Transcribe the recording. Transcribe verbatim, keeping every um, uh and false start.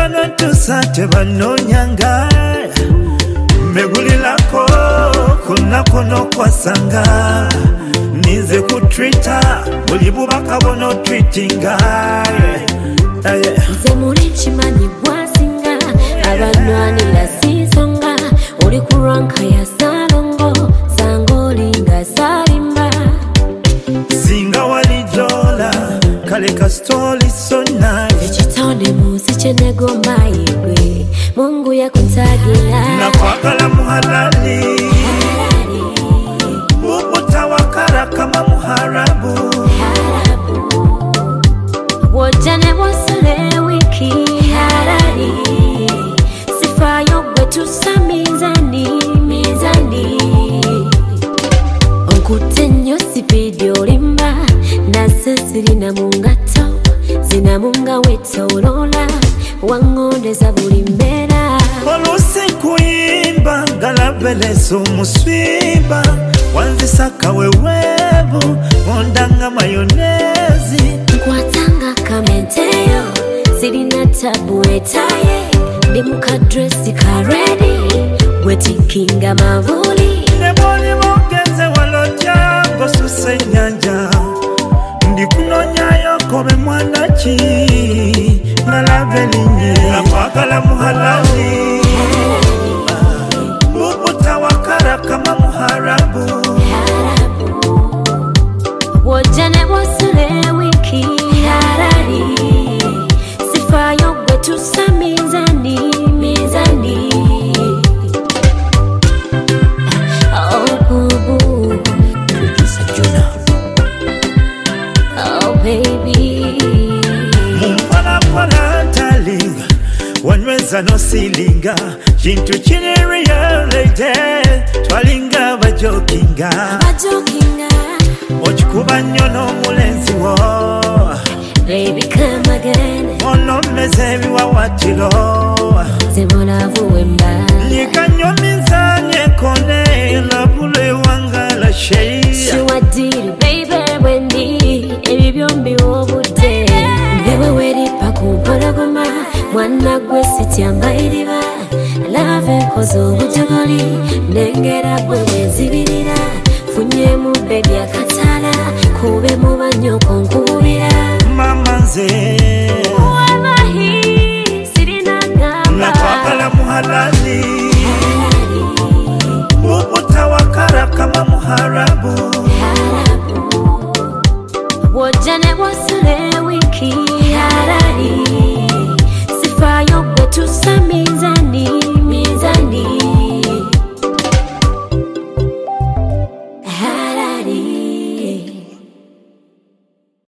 tusate banonyanga megulilako kuna kono kwa sanga nize kutwita ulibubaka bono tweetinga nze muri chimani bwasinga abanwanira sisonga uli kuranka ya salongo sangolinga salimba singa walijola kale ka story so nice chitonde musi chenego maigwe Mungu ya kuntagira na kwakala muhalali ubutawakara kama muharabu wojane wasale wiki harari sifayo gwetu sa mizani mizani onkutenyo sipidi olimba nase sirina mungato zina munga wetolola wangondeza buli mbera olusi kuyimba galabeleso muswimba wanzisaka wewebu ondanga mayonezi nkwatanga kamenteyo sirina tabu etaye ndi mukadresi karedi wetikinga mavuli neboli bogeze walotya ngosuse nyanja ndi kunonyayo kobe mwanaki ngalabelinye nakwakala muhalali ubutawakara kama muharabu wojane wasale wiki harari sifayo gwetu sa mizani mizani oh bubu oh baby mumpala pala darling wanyweza no silinga chintu chini reality twalinga bajokinga bajokinga ochikuba nyono mulenzi wo baby come again ono meze biwawatiro zibona vuwemba likanyo mizanye kone labule wangala shei shiwadiri baby wendi ebibyombi wobude ndewe weripa kumpolagoma mwana gwe sityamba iriba lave kozo bujogoli nengera gwe wezibirira funye mu baby akatala kube mu banyoko nkubira mama nze wabahi sirina ngamba nakwakala muhalali ubutawakara kama muharabu